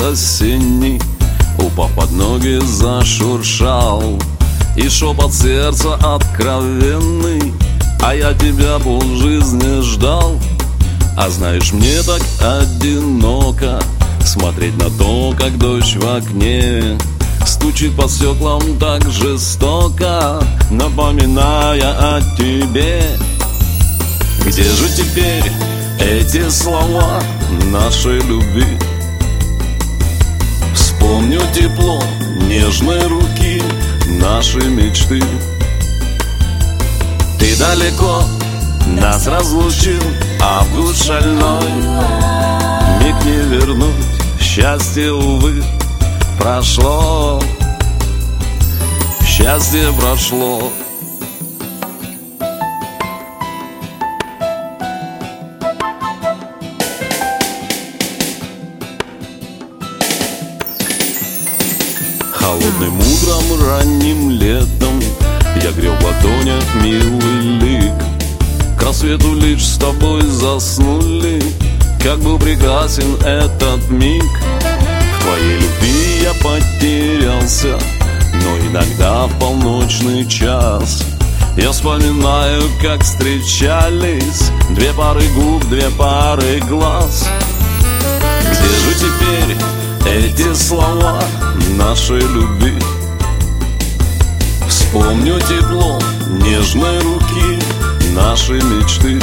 осенний, упав под ноги, зашуршал. И шепот сердца откровенный: а я тебя полжизни ждал. А знаешь, мне так одиноко смотреть на то, как дождь в окне стучит по стеклам так жестоко, напоминая о тебе. Где же теперь эти слова нашей любви? Вспомню тепло нежной руки, наши мечты. Ты далеко нас разлучил, август шальной, миг не вернуть, счастье, увы, прошло, счастье прошло. Холодным утром, ранним летом я грел в ладонях милый лик. К рассвету лишь с тобой заснули, как был прекрасен этот миг. В твоей любви я потерялся, но иногда в полночный час я вспоминаю, как встречались две пары губ, две пары глаз. Где же теперь эти слова нашей любви? Вспомню тепло нежной руки, наши мечты.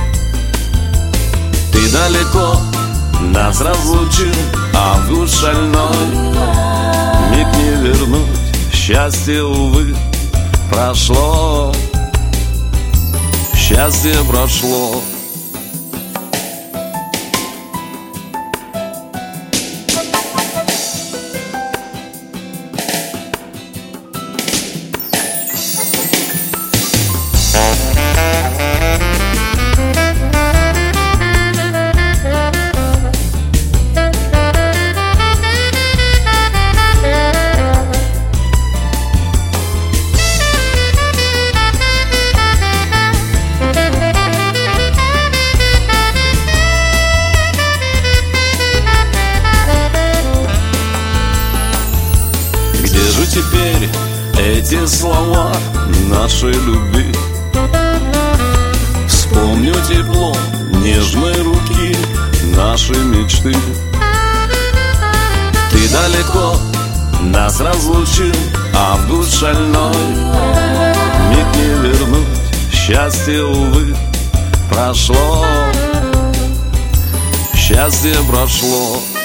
Ты далеко нас разлучил, август шальной, миг не вернуть, счастье, увы, прошло, счастье прошло. Теперь эти слова нашей любви? Вспомню тепло нежной руки, наши мечты. Ты далеко нас разлучил, август шальной, миг не вернуть, счастье, увы, прошло, счастье прошло.